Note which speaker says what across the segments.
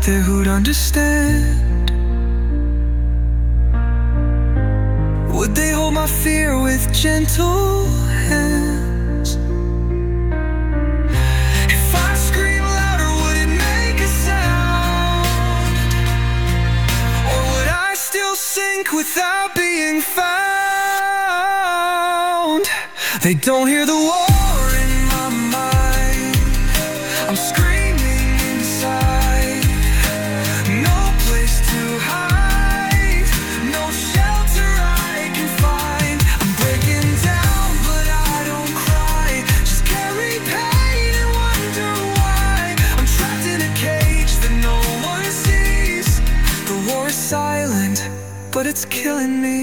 Speaker 1: there who'd understand? Would they hold my fear with gentle hands? If I scream louder, would it make a sound? Or would I still sink without being found? They don't hear the war in my mind. I'm screaming inside. No place to hide, no shelter I can find. I'm breaking down, but I don't cry. Just carry pain and wonder why. I'm trapped in a cage that no one sees. The war is silent, but it's killing me.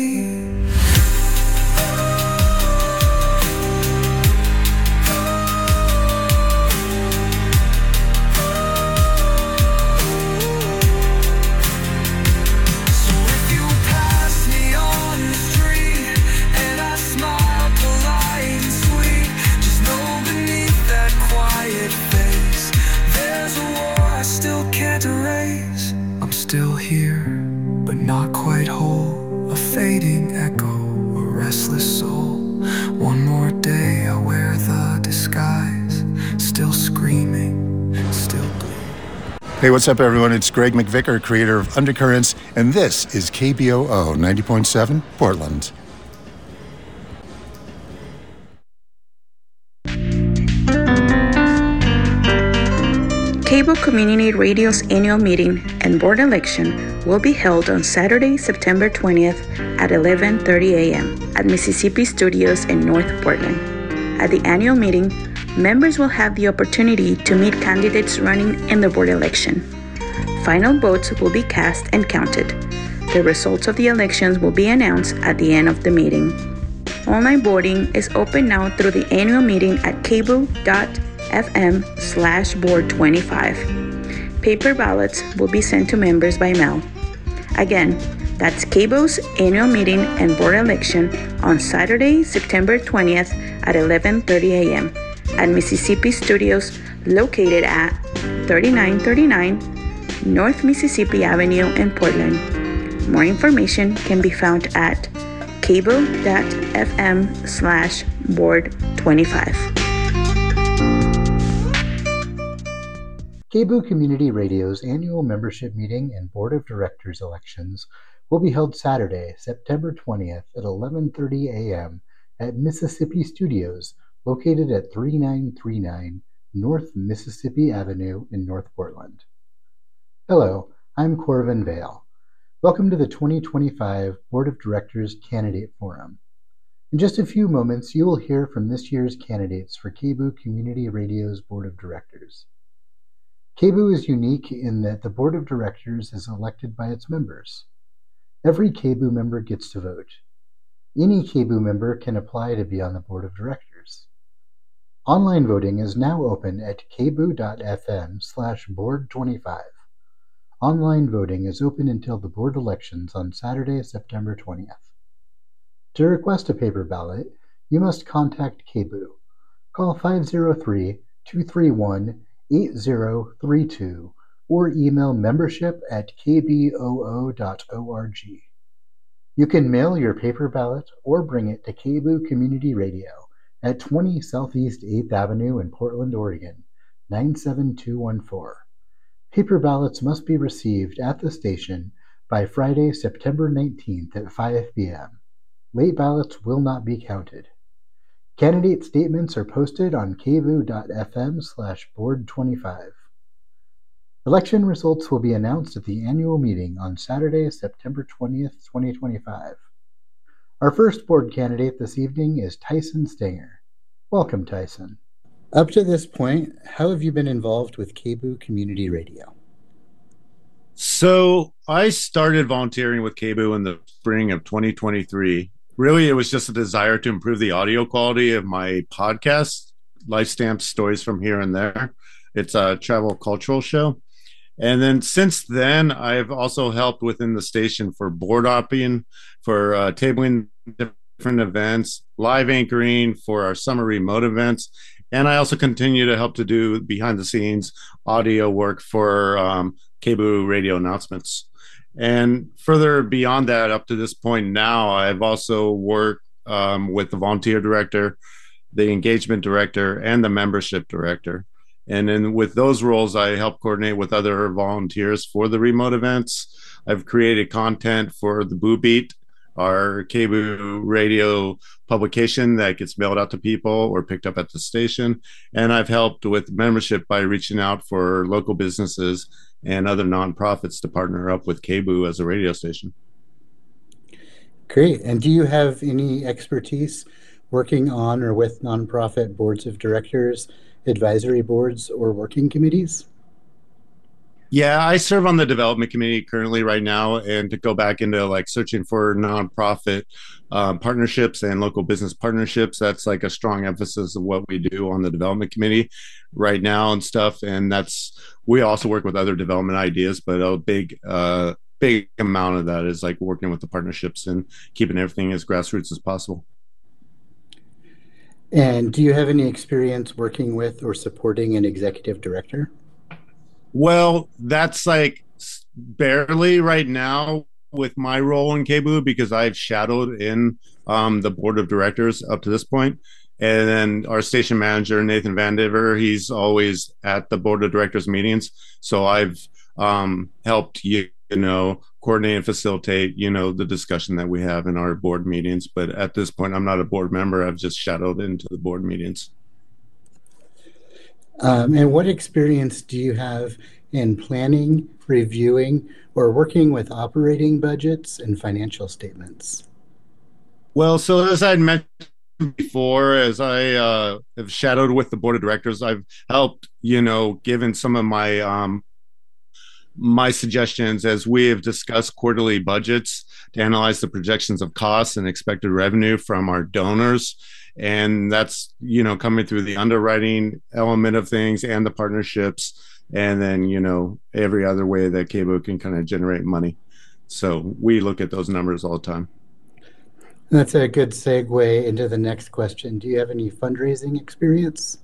Speaker 1: I'm still here, but not quite whole. A fading echo, a restless soul. One more day I wear the disguise. Still screaming, still bleeding.
Speaker 2: Hey, what's up, everyone? It's Greg McVicker, creator of Undercurrents, and this is KBOO 90.7 Portland.
Speaker 3: KBOO Community Radio's annual meeting and board election will be held on Saturday, September 20th at 11:30 a.m. at Mississippi Studios in North Portland. At the annual meeting, members will have the opportunity to meet candidates running in the board election. Final votes will be cast and counted. The results of the elections will be announced at the end of the meeting. Online voting is open now through the annual meeting at kboo.fm/board25. Paper ballots will be sent to members by mail. Again, that's KBOO's annual meeting and board election on Saturday, September 20th at 11:30 a.m. at Mississippi Studios, located at 3939 North Mississippi Avenue in Portland. More information can be found at kboo.fm/board25.
Speaker 4: KBOO Community Radio's annual membership meeting and board of directors elections will be held Saturday, September 20th at 11:30 a.m. at Mississippi Studios, located at 3939 North Mississippi Avenue in North Portland. Hello, I'm Corvin Vale. Welcome to the 2025 Board of Directors Candidate Forum. In just a few moments, you will hear from this year's candidates for KBOO Community Radio's Board of Directors. KBOO is unique in that the Board of Directors is elected by its members. Every KBOO member gets to vote. Any KBOO member can apply to be on the Board of Directors. Online voting is now open at kboo.fm/board25. Online voting is open until the board elections on Saturday, September 20th. To request a paper ballot, you must contact KBOO. Call 503-231-8032 or email membership@kboo.org. You can mail your paper ballot or bring it to KBOO Community Radio at 20 Southeast 8th Avenue in Portland, Oregon, 97214. Paper ballots must be received at the station by Friday, September 19th at 5 p.m. Late ballots will not be counted. Candidate statements are posted on kboo.fm/board25. Election results will be announced at the annual meeting on Saturday, September 20th, 2025. Our first board candidate this evening is Tyson Stenger. Welcome, Tyson. Up to this point, how have you been involved with KBOO Community Radio?
Speaker 5: So I started volunteering with KBOO in the spring of 2023. Really, it was just a desire to improve the audio quality of my podcast, Life Stamps Stories from Here and There. It's a travel cultural show. And then since then, I've also helped within the station for board oping, for tabling different events, live anchoring for our summer remote events. And I also continue to help to do behind the scenes audio work for KBOO radio announcements. And further beyond that, up to this point now, I've also worked with the volunteer director, the engagement director, and the membership director. And then with those roles, I help coordinate with other volunteers for the remote events. I've created content for the Boo Beat, our KBOO radio publication that gets mailed out to people or picked up at the station. And I've helped with membership by reaching out for local businesses and other nonprofits to partner up with KBOO as a radio station.
Speaker 4: Great. And do you have any expertise working on or with nonprofit boards of directors, advisory boards, or working committees?
Speaker 5: Yeah, I serve on the development committee currently right now, and to go back into like searching for nonprofit partnerships and local business partnerships, that's like a strong emphasis of what we do on the development committee right now and stuff. And we also work with other development ideas, but a big amount of that is like working with the partnerships and keeping everything as grassroots as possible.
Speaker 4: And do you have any experience working with or supporting an executive director?
Speaker 5: Well, that's like barely right now with my role in KBOO because I've shadowed in the board of directors up to this point. And then our station manager, Nathan Vandiver, he's always at the board of directors meetings. So I've helped, coordinate and facilitate, the discussion that we have in our board meetings. But at this point, I'm not a board member. I've just shadowed into the board meetings.
Speaker 4: And what experience do you have in planning, reviewing, or working with operating budgets and financial statements?
Speaker 5: Well, so as I mentioned before, as I have shadowed with the board of directors, I've helped, given some of my my suggestions as we have discussed quarterly budgets to analyze the projections of costs and expected revenue from our donors. And that's, coming through the underwriting element of things and the partnerships. And then, every other way that KBOO can kind of generate money. So we look at those numbers all the time.
Speaker 4: That's a good segue into the next question. Do you have any fundraising experience?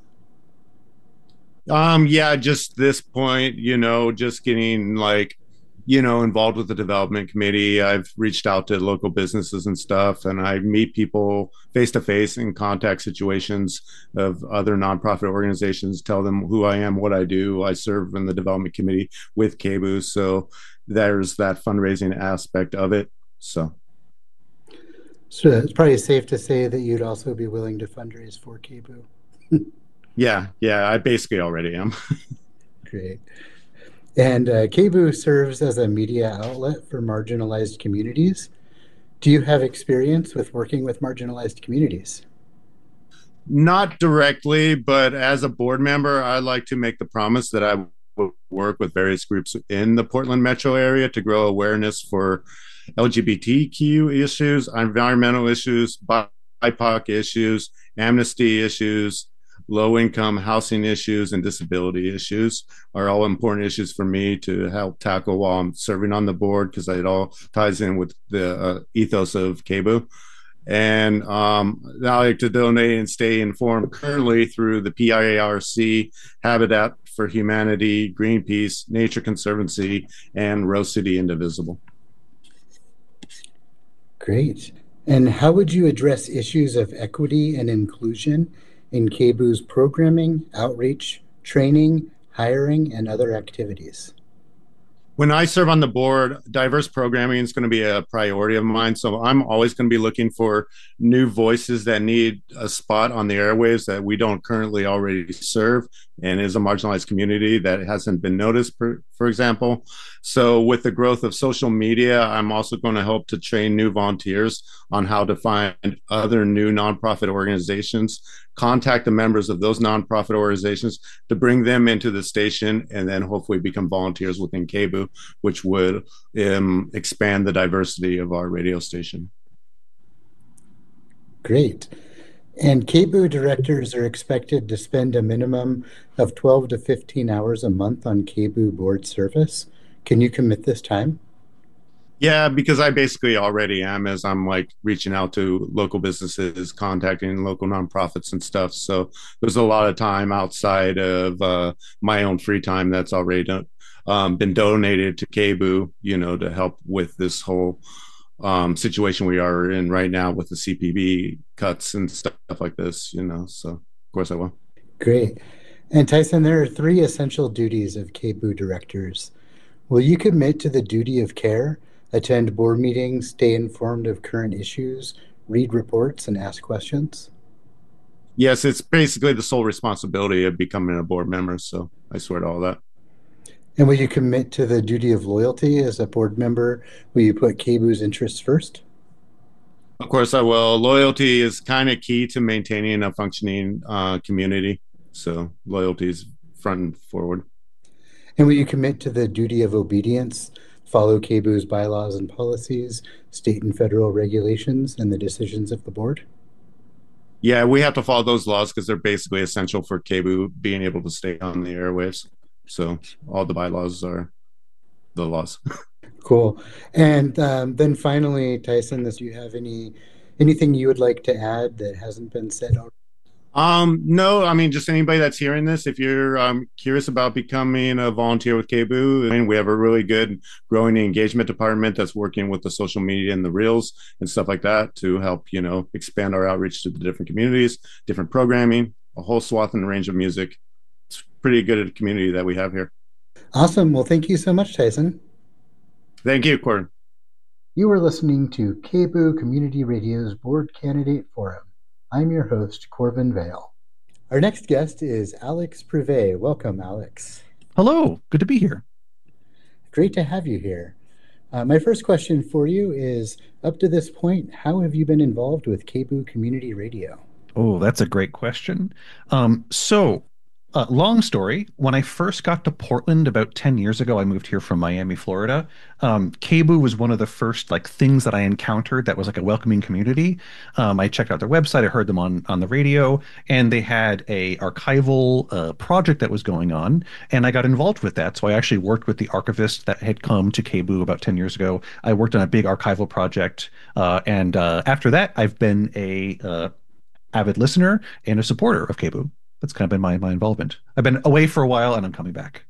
Speaker 5: Yeah, just this point, just getting involved with the development committee. I've reached out to local businesses and stuff, and I meet people face to face in contact situations of other nonprofit organizations, tell them who I am, what I do. I serve in the development committee with KBOO. So there's that fundraising aspect of it. So
Speaker 4: it's probably safe to say that you'd also be willing to fundraise for KBOO.
Speaker 5: Yeah, I basically already am.
Speaker 4: Great. And KBOO serves as a media outlet for marginalized communities. Do you have experience with working with marginalized communities?
Speaker 5: Not directly, but as a board member, I like to make the promise that I will work with various groups in the Portland metro area to grow awareness for LGBTQ issues, environmental issues, BIPOC issues, amnesty issues, low-income housing issues, and disability issues are all important issues for me to help tackle while I'm serving on the board, because it all ties in with the ethos of KBOO. And I like to donate and stay informed currently through the PIARC, Habitat for Humanity, Greenpeace, Nature Conservancy, and Rose City Indivisible.
Speaker 4: Great. And how would you address issues of equity and inclusion in KBOO's programming, outreach, training, hiring, and other activities?
Speaker 5: When I serve on the board, diverse programming is going to be a priority of mine. So I'm always going to be looking for new voices that need a spot on the airwaves that we don't currently already serve, and is a marginalized community that hasn't been noticed, for example. So with the growth of social media, I'm also going to help to train new volunteers on how to find other new nonprofit organizations, contact the members of those nonprofit organizations to bring them into the station, and then hopefully become volunteers within KBOO, which would expand the diversity of our radio station.
Speaker 4: Great. And KBOO directors are expected to spend a minimum of 12 to 15 hours a month on KBOO board service. Can you commit this time?
Speaker 5: Yeah, because I basically already am, as I'm reaching out to local businesses, contacting local nonprofits and stuff. So there's a lot of time outside of my own free time that's already been donated to KBOO, to help with this whole situation we are in right now with the CPB cuts and stuff like this. So of course I will.
Speaker 4: Great. And Tyson, there are three essential duties of KBOO directors. Will you commit to the duty of care, attend board meetings, stay informed of current issues, read reports, and ask questions?
Speaker 5: Yes, it's basically the sole responsibility of becoming a board member. So I swear to all that.
Speaker 4: And will you commit to the duty of loyalty as a board member? Will you put KBOO's interests first?
Speaker 5: Of course I will. Loyalty is kind of key to maintaining a functioning community. So loyalty is front and forward.
Speaker 4: And will you commit to the duty of obedience, follow KBOO's bylaws and policies, state and federal regulations, and the decisions of the board?
Speaker 5: Yeah, we have to follow those laws because they're basically essential for KBOO being able to stay on the airwaves. So all the bylaws are the laws.
Speaker 4: Cool. And then finally, Tyson, do you have anything you would like to add that hasn't been said already?
Speaker 5: No, I mean, just anybody that's hearing this, if you're curious about becoming a volunteer with KBOO, I mean, we have a really good growing engagement department that's working with the social media and the reels and stuff like that to help, expand our outreach to the different communities, different programming, a whole swath and range of music. It's pretty good community that we have here.
Speaker 4: Awesome. Well, thank you so much, Tyson.
Speaker 5: Thank you, Corin.
Speaker 4: You are listening to KBOO Community Radio's Board Candidate Forum. I'm your host, Corvin Vale. Our next guest is Alex Privé. Welcome, Alex.
Speaker 6: Hello. Good to be here.
Speaker 4: Great to have you here. My first question for you is, up to this point, how have you been involved with KBOO Community Radio?
Speaker 6: Oh, that's a great question. Long story. When I first got to Portland about 10 years ago, I moved here from Miami, Florida. KBOO was one of the first things that I encountered that was like a welcoming community. I checked out their website. I heard them on the radio, and they had a archival project that was going on, and I got involved with that. So I actually worked with the archivist that had come to KBOO about 10 years ago. I worked on a big archival project, and after that, I've been a avid listener and a supporter of KBOO. That's kind of been my involvement. I've been away for a while and I'm coming back.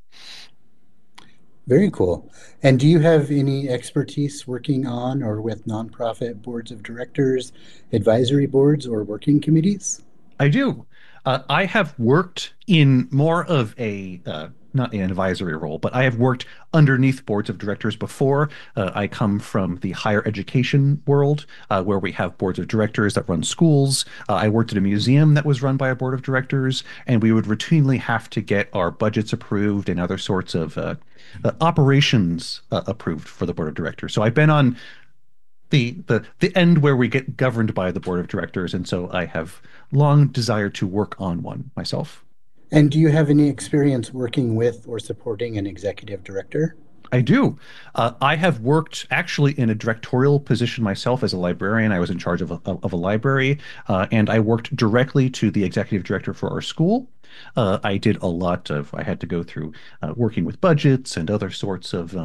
Speaker 4: Very cool. And do you have any expertise working on or with nonprofit boards of directors, advisory boards, or working committees?
Speaker 6: I do. I have worked in more of not an advisory role, but I have worked underneath boards of directors before. I come from the higher education world, where we have boards of directors that run schools. I worked at a museum that was run by a board of directors, and we would routinely have to get our budgets approved and other sorts of operations approved for the board of directors. So I've been on the end where we get governed by the board of directors, and so I have long desired to work on one myself.
Speaker 4: And do you have any experience working with or supporting an executive director?
Speaker 6: I do. I have worked actually in a directorial position myself as a librarian. I was in charge of a library, and I worked directly to the executive director for our school. I did a lot of, I had to go through working with budgets and other sorts of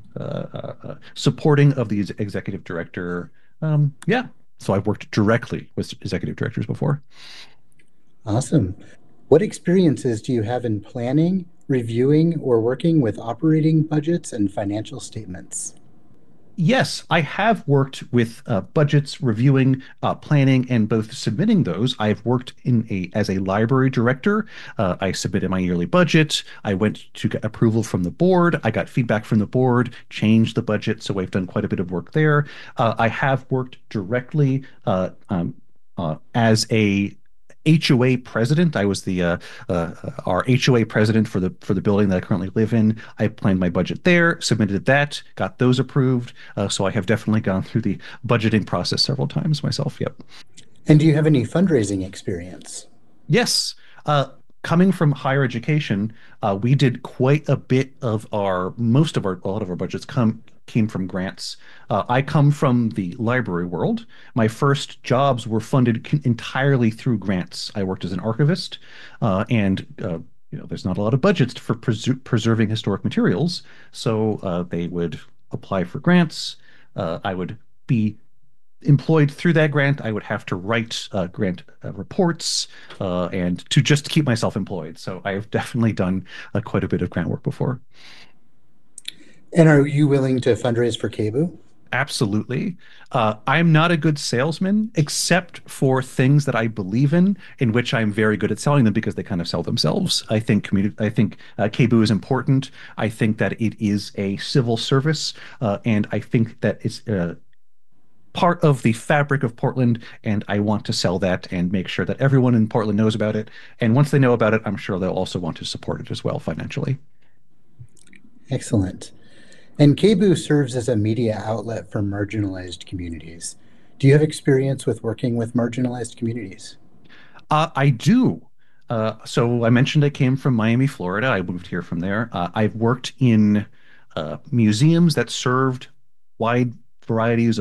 Speaker 6: supporting of the executive director. Yeah. So I've worked directly with executive directors before.
Speaker 4: Awesome. What experiences do you have in planning, reviewing, or working with operating budgets and financial statements?
Speaker 6: Yes, I have worked with budgets, reviewing, planning, and both submitting those. I've worked as a library director. I submitted my yearly budget. I went to get approval from the board. I got feedback from the board, changed the budget. So I've done quite a bit of work there. I have worked directly as a HOA president. I was the our HOA president for the building that I currently live in. I planned my budget there, submitted that, got those approved. So I have definitely gone through the budgeting process several times myself. Yep.
Speaker 4: And do you have any fundraising experience?
Speaker 6: Yes. Coming from higher education, we did quite a bit of a lot of our budgets came from grants. I come from the library world. My first jobs were funded entirely through grants. I worked as an archivist, and there's not a lot of budgets for preserving historic materials, so they would apply for grants. I would be employed through that grant. I would have to write grant reports and to just keep myself employed. So I have definitely done quite a bit of grant work before.
Speaker 4: And are you willing to fundraise for KBOO?
Speaker 6: Absolutely. I'm not a good salesman, except for things that I believe in which I'm very good at selling them because they kind of sell themselves. I think KBOO is important. I think that it is a civil service, and I think that it's part of the fabric of Portland, and I want to sell that and make sure that everyone in Portland knows about it. And once they know about it, I'm sure they'll also want to support it as well financially.
Speaker 4: Excellent. And KBOO serves as a media outlet for marginalized communities. Do you have experience with working with marginalized communities?
Speaker 6: I do. So I mentioned I came from Miami, Florida. I moved here from there. I've worked in museums that served wide varieties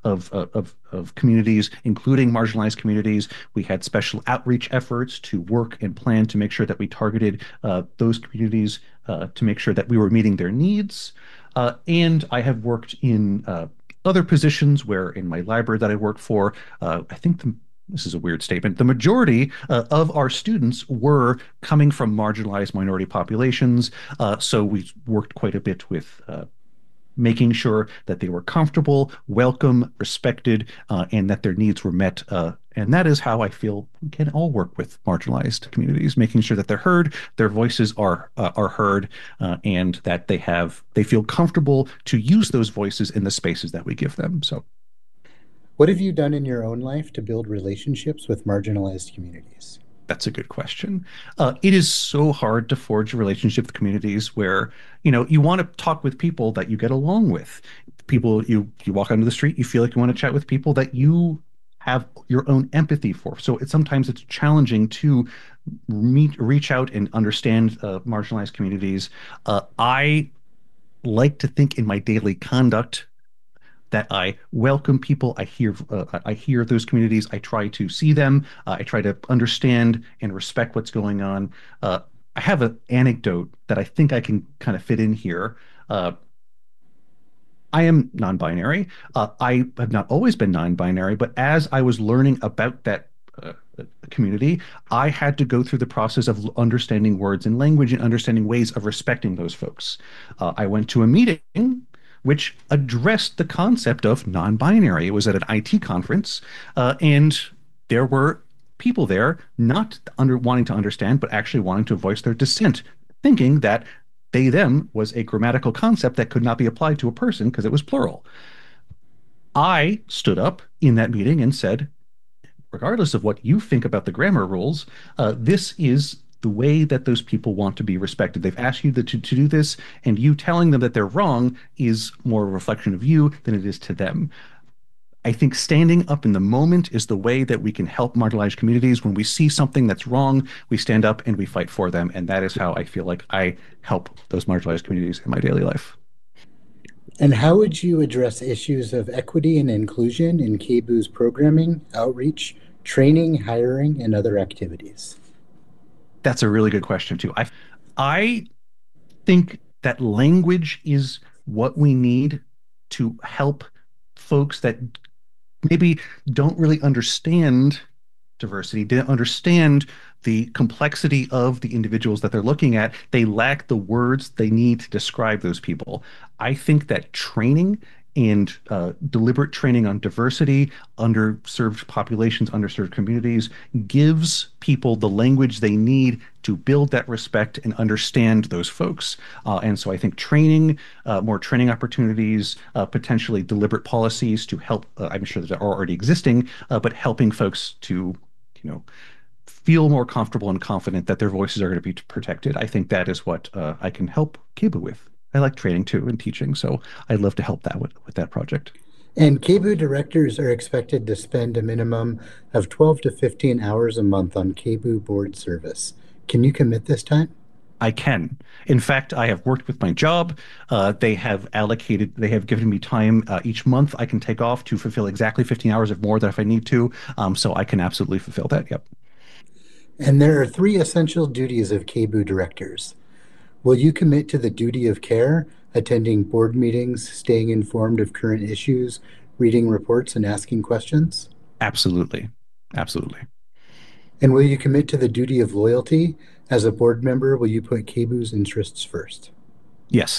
Speaker 6: of communities, including marginalized communities. We had special outreach efforts to work and plan to make sure that we targeted those communities to make sure that we were meeting their needs. And I have worked in other positions where in my library that I work for, I think this is a weird statement. The majority of our students were coming from marginalized minority populations. So we worked quite a bit with making sure that they were comfortable, welcome, respected, and that their needs were met. And that is how I feel we can all work with marginalized communities, making sure that they're heard, their voices are heard, and that they feel comfortable to use those voices in the spaces that we give them. So
Speaker 4: What have you done in your own life to build relationships with marginalized communities?
Speaker 6: that's a good question. It is so hard to forge a relationship with communities where, you want to talk with people that you get along with. People you walk onto the street, you feel like you want to chat with people that you have your own empathy for. So sometimes it's challenging to reach out and understand marginalized communities. I like to think in my daily conduct that I welcome people. I hear those communities. I try to see them. I try to understand and respect what's going on. I have an anecdote that I think I can kind of fit in here. Uh, I am non-binary. I have not always been non-binary, but as I was learning about that community, I had to go through the process of understanding words and language and understanding ways of respecting those folks. I went to a meeting which addressed the concept of non-binary. It was at an IT conference, and there were people there not wanting to understand, but actually wanting to voice their dissent, thinking that they them was a grammatical concept that could not be applied to a person because it was plural. I stood up in that meeting and said, regardless of what you think about the grammar rules, this is the way that those people want to be respected. They've asked you to do this, and you telling them that they're wrong is more a reflection of you than it is to them. I think standing up in the moment is the way that we can help marginalized communities. When we see something that's wrong, we stand up and we fight for them. And that is how I feel like I help those marginalized communities in my daily life.
Speaker 4: And how would you address issues of equity and inclusion in KBOO's programming, outreach, training, hiring, and other activities?
Speaker 6: That's a really good question, too. I think that language is what we need to help folks that maybe don't really understand diversity, didn't understand the complexity of the individuals that they're looking at. They lack the words they need to describe those people. I think that training and deliberate training on diversity, underserved populations, underserved communities gives people the language they need to build that respect and understand those folks. And so I think training, more training opportunities, potentially deliberate policies to help, I'm sure that are already existing, but helping folks to, feel more comfortable and confident that their voices are going to be protected. I think that is what I can help KBOO with. I like training too and teaching, so I'd love to help that with that project.
Speaker 4: And KBOO directors are expected to spend a minimum of 12 to 15 hours a month on KBOO board service. Can you commit this time?
Speaker 6: I can. In fact, I have worked with my job. They have given me time each month I can take off to fulfill exactly 15 hours or more that if I need to. So I can absolutely fulfill that. Yep.
Speaker 4: And there are three essential duties of KBOO directors. Will you commit to the duty of care, attending board meetings, staying informed of current issues, reading reports, and asking questions?
Speaker 6: Absolutely. Absolutely.
Speaker 4: And will you commit to the duty of loyalty? As a board member, will you put KBOO's interests first?
Speaker 6: Yes,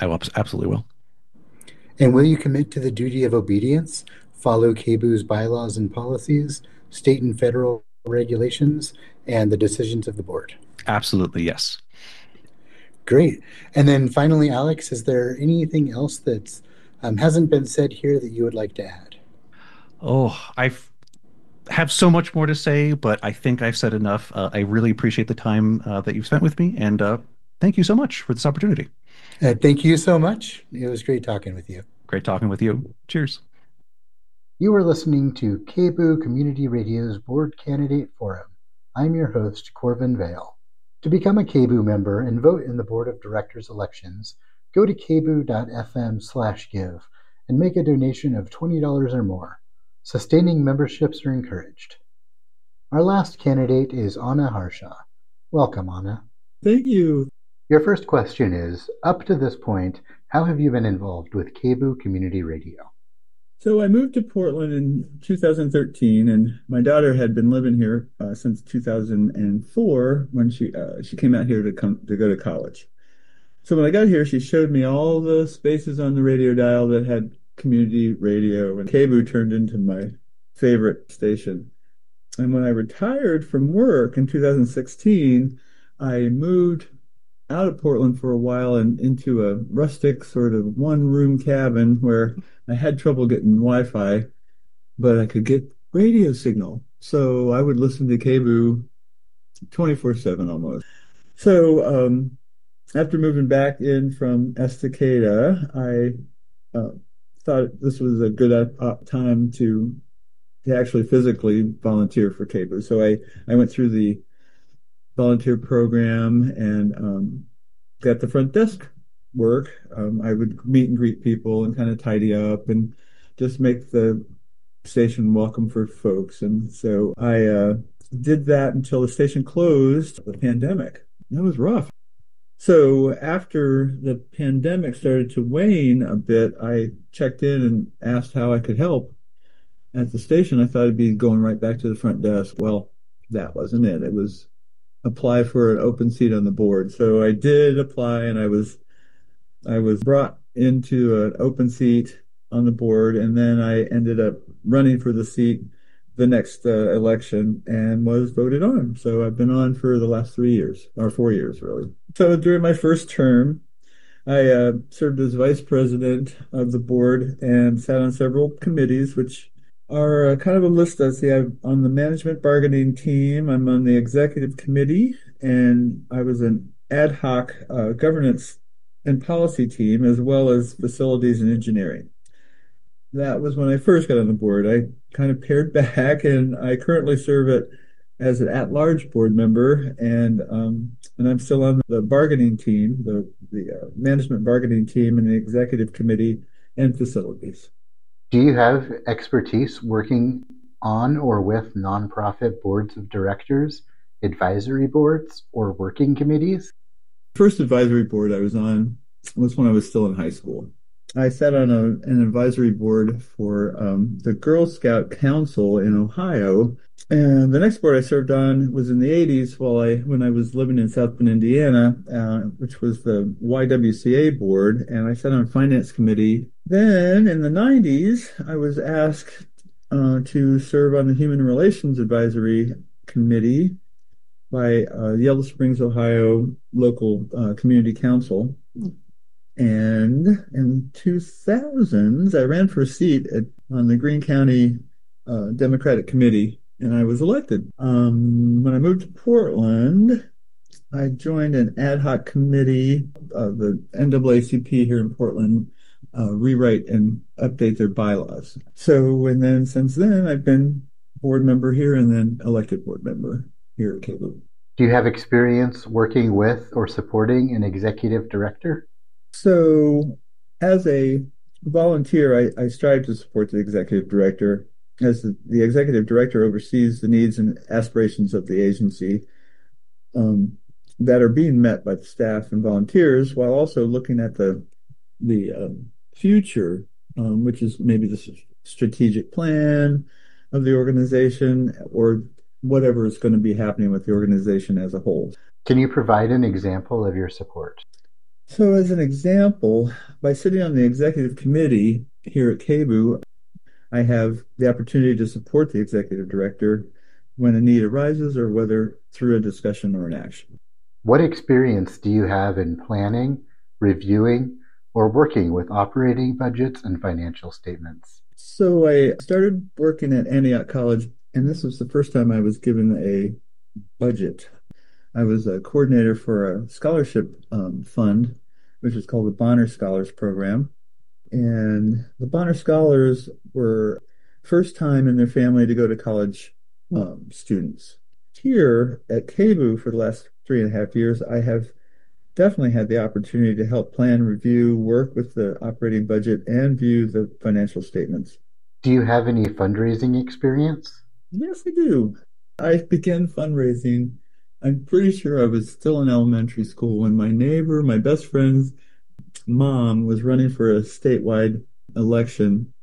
Speaker 6: I will absolutely will.
Speaker 4: And will you commit to the duty of obedience, follow KBOO's bylaws and policies, state and federal regulations, and the decisions of the board?
Speaker 6: Absolutely, yes.
Speaker 4: Great. And then finally, Alex, is there anything else that hasn't been said here that you would like to add?
Speaker 6: Oh, I have so much more to say, but I think I've said enough. I really appreciate the time that you've spent with me, and thank you so much for this opportunity.
Speaker 4: Thank you so much. It was great talking with you.
Speaker 6: Great talking with you. Cheers.
Speaker 4: You are listening to KBOO Community Radio's Board Candidate Forum. I'm your host, Corvin Vale. To become a KBOO member and vote in the Board of Directors elections, go to kboo.fm/give and make a donation of $20 or more. Sustaining memberships are encouraged. Our last candidate is Anna Harshaw. Welcome, Anna.
Speaker 7: Thank you.
Speaker 4: Your first question is, up to this point, how have you been involved with KBOO Community Radio?
Speaker 7: So I moved to Portland in 2013, and my daughter had been living here since 2004 when she came out here to go to college. So when I got here, she showed me all the spaces on the radio dial that had community radio, and KBOO turned into my favorite station. And when I retired from work in 2016, I moved out of Portland for a while and into a rustic sort of one-room cabin where I had trouble getting Wi-Fi, but I could get radio signal. So I would listen to KBOO 24/7 almost. So after moving back in from Estacada, I thought this was a good time to actually physically volunteer for KBOO. So I went through the volunteer program and got the front desk work. I would meet and greet people and kind of tidy up and just make the station welcome for folks. And so I did that until the station closed, the pandemic. That was rough. So after the pandemic started to wane a bit, I checked in and asked how I could help at the station. I thought I'd be going right back to the front desk. Well, that wasn't it. It was apply for an open seat on the board. So I did apply, and I was brought into an open seat on the board, and then I ended up running for the seat the next election and was voted on. So I've been on for the last 3 years, or 4 years, really. So during my first term, I served as vice president of the board and sat on several committees, which are kind of a list. I'm on the management bargaining team. I'm on the executive committee, and I was an ad hoc governance and policy team, as well as facilities and engineering. That was when I first got on the board. I kind of pared back, and I currently serve as an at-large board member, and I'm still on the bargaining team, the management bargaining team, and the executive committee and facilities.
Speaker 4: Do you have expertise working on or with nonprofit boards of directors, advisory boards, or working committees?
Speaker 7: First advisory board I was on was when I was still in high school. I sat on an advisory board for the Girl Scout Council in Ohio. And the next board I served on was in the 80s when I was living in South Bend, Indiana, which was the YWCA board, and I sat on finance committee. Then in the 90s, I was asked to serve on the Human Relations Advisory Committee by Yellow Springs, Ohio local community council. And in 2000s, I ran for a seat on the Greene County Democratic Committee, and I was elected. When I moved to Portland, I joined an ad hoc committee of the NAACP here in Portland, rewrite and update their bylaws. And then since then, I've been board member here and then elected board member here at KBOO.
Speaker 4: Do you have experience working with or supporting an executive director?
Speaker 7: So as a volunteer, I strive to support the executive director, as the executive director oversees the needs and aspirations of the agency that are being met by the staff and volunteers, while also looking at the future, which is maybe the strategic plan of the organization or whatever is going to be happening with the organization as a whole.
Speaker 4: Can you provide an example of your support?
Speaker 7: So, as an example, by sitting on the executive committee here at KBOO, I have the opportunity to support the executive director when a need arises or whether through a discussion or an action.
Speaker 4: What experience do you have in planning, reviewing, or working with operating budgets and financial statements?
Speaker 7: So I started working at Antioch College, and this was the first time I was given a budget. I was a coordinator for a scholarship fund, which is called the Bonner Scholars Program. And the Bonner Scholars were first time in their family to go to college students. Here at KBOO for the last 3.5 years, I have definitely had the opportunity to help plan, review, work with the operating budget, and view the financial statements.
Speaker 4: Do you have any fundraising experience?
Speaker 7: Yes, I do. I began fundraising. I'm pretty sure I was still in elementary school when my neighbor, my best friend's mom, was running for a statewide election.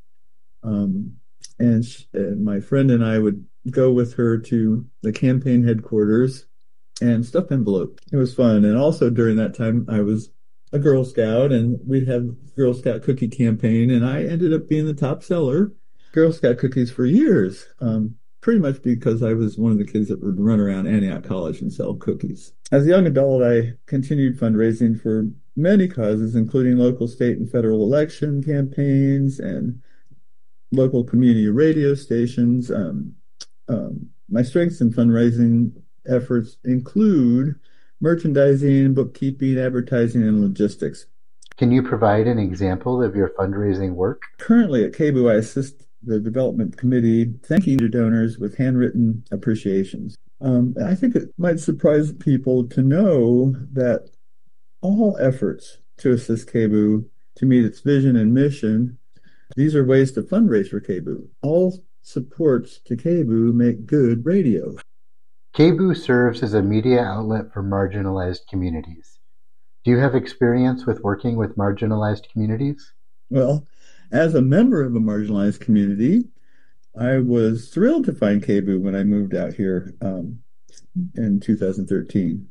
Speaker 7: And my friend and I would go with her to the campaign headquarters and stuff envelope. It was fun. And also during that time, I was a Girl Scout and we'd have Girl Scout cookie campaign. And I ended up being the top seller Girl Scout cookies for years. Pretty much because I was one of the kids that would run around Antioch College and sell cookies. As a young adult, I continued fundraising for many causes, including local, state, and federal election campaigns and local community radio stations. My strengths in fundraising efforts include merchandising, bookkeeping, advertising, and logistics.
Speaker 4: Can you provide an example of your fundraising work?
Speaker 7: Currently at KBOO, I assist the development committee thanking the donors with handwritten appreciations. I think it might surprise people to know that all efforts to assist KBOO to meet its vision and mission, these are ways to fundraise for KBOO. All supports to KBOO make good radio.
Speaker 4: KBOO serves as a media outlet for marginalized communities. Do you have experience with working with marginalized communities?
Speaker 7: Well, as a member of a marginalized community, I was thrilled to find KBOO when I moved out here in 2013.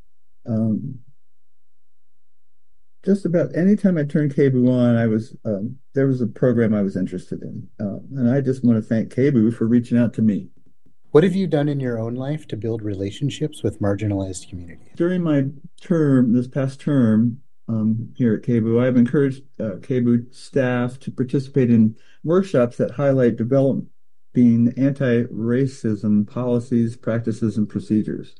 Speaker 7: Just about any time I turned KBOO on, there was a program I was interested in, and I just want to thank KBOO for reaching out to me.
Speaker 4: What have you done in your own life to build relationships with marginalized communities?
Speaker 7: During my term, this past term, here at KBOO, I've encouraged KBOO staff to participate in workshops that highlight developing anti-racism policies, practices, and procedures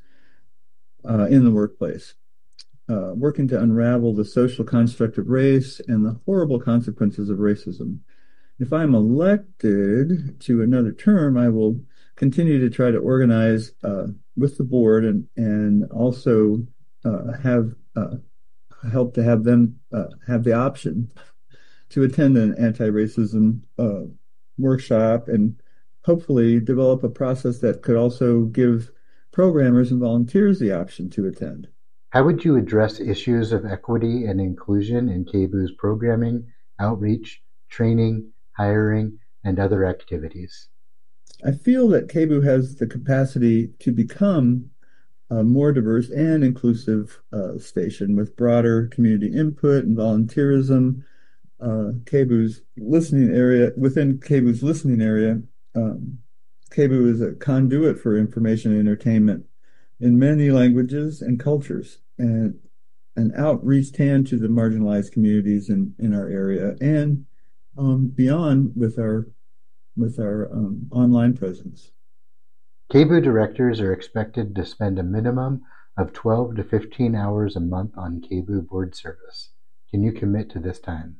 Speaker 7: in the workplace, working to unravel the social construct of race and the horrible consequences of racism. If I'm elected to another term, I will continue to try to organize with the board and also have help to have them have the option to attend an anti-racism workshop and hopefully develop a process that could also give programmers and volunteers the option to attend.
Speaker 4: How would you address issues of equity and inclusion in KBOO's programming, outreach, training, hiring, and other activities?
Speaker 7: I feel that KBOO has the capacity to become a more diverse and inclusive station with broader community input and volunteerism. KBOO's listening area, within KBOO's listening area, KBOO is a conduit for information and entertainment in many languages and cultures, and an outreach hand to the marginalized communities in our area and beyond with our online presence.
Speaker 4: KBOO directors are expected to spend a minimum of 12 to 15 hours a month on KBOO board service. Can you commit to this time?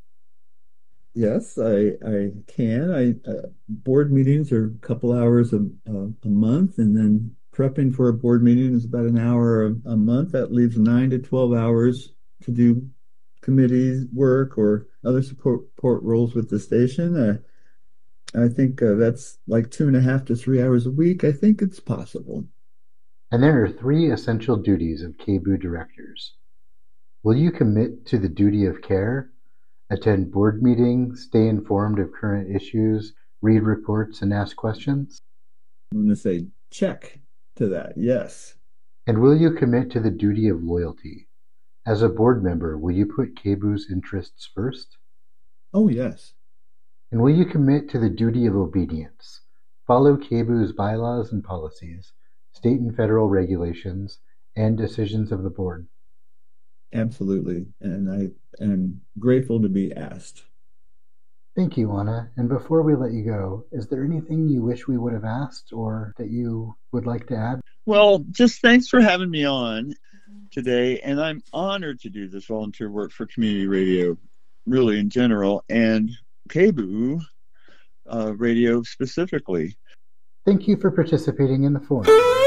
Speaker 7: Yes, I can. Board meetings are a couple hours a month, and then prepping for a board meeting is about an hour a month. That leaves 9 to 12 hours to do committee work or other support roles with the station. I think that's like 2.5 to 3 hours a week. I think it's possible.
Speaker 4: And there are 3 essential duties of KBOO directors. Will you commit to the duty of care, attend board meetings, stay informed of current issues, read reports, and ask questions?
Speaker 7: I'm going to say check to that, yes.
Speaker 4: And will you commit to the duty of loyalty, As a board member, will you put KBOO's interests first?
Speaker 7: Oh, yes.
Speaker 4: And will you commit to the duty of obedience? Follow KBOO's bylaws and policies, state and federal regulations, and decisions of the board.
Speaker 7: Absolutely. And I am grateful to be asked.
Speaker 4: Thank you, Anna. And before we let you go, is there anything you wish we would have asked or that you would like to add?
Speaker 8: Well, just thanks for having me on today. And I'm honored to do this volunteer work for community radio, really in general, and KBOO radio specifically.
Speaker 4: Thank you for participating in the forum.